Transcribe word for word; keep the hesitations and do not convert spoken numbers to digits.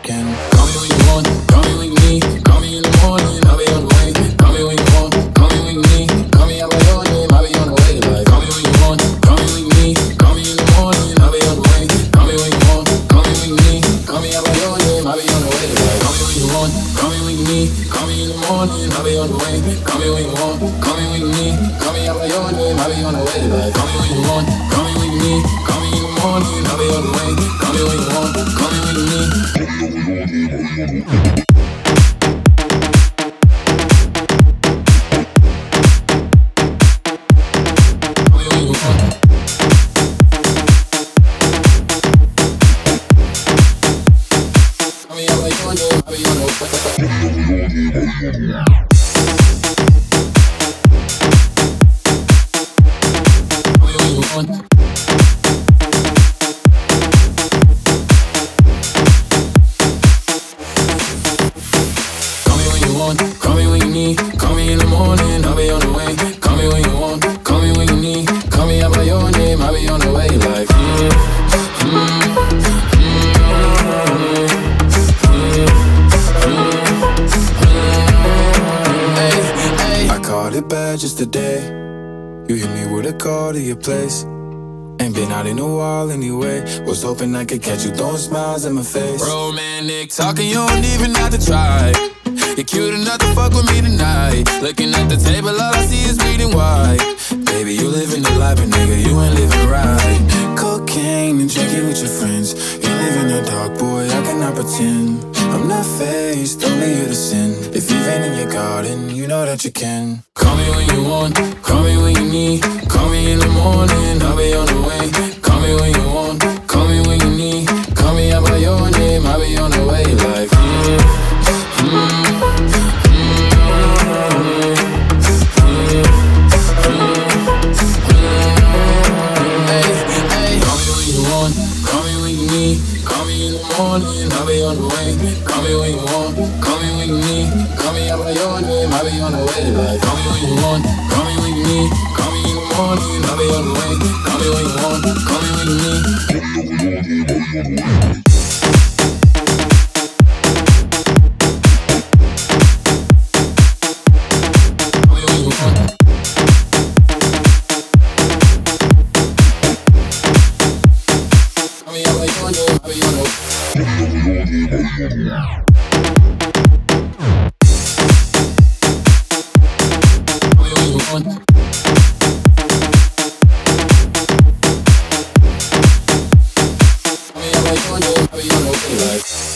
can. Call me when you want, call me when you need. Call me in the morning, I'll be on the way. Call me when you want, call me when you need. Call me out by your name, I'll be on the way. Like, call me when you want, call me when you need. Call me in the morning, I'll be on the way. Call me when you want, call me when you need. Call me out by your name, I'll be on the way. Like, call me when you want, call me when you need. Call me in the morning, I'll be on the way. Call me when you want, call me when you need. Call me out by your name, I'll be on the way. Like, call me when you want, call me when you need. Call me in the morning, I'll be on the way. Call me when you want, call me when you need. Call me when you need, call me in the morning, I'll be on the way. Call me when you want, call me when you need. Call me out by your name, I'll be on the way. Like, mm, mm, mm, hey, hey. I caught it bad just today. You hit me with a call to your place. Ain't been out in a while anyway. Was hoping I could catch you throwing smiles in my face. Romantic talking, you don't even have to try. You're cute enough to fuck with me tonight. Looking at the table, all I see is bleeding white. Baby, you living the life, but nigga, you ain't living right. Cocaine and drinking with your friends. You live in the dark, boy, I cannot pretend. I'm not faced, only you to sin. If you've been in your garden, you know that you can. Call me when you want, call me when you need. Call me in the morning, I'll be on the way. Call me when you want, call me when you need. Call me out by your name, I'll be on the way. Like, mm, mm. I'll be on the way. Call me when you want, call me when you need. Call me out by your name, I'll be on the way. Like, call me when you want, call me when you need. Call me in the morning, I'll be on the way. Call me when you want, call me when you need. Like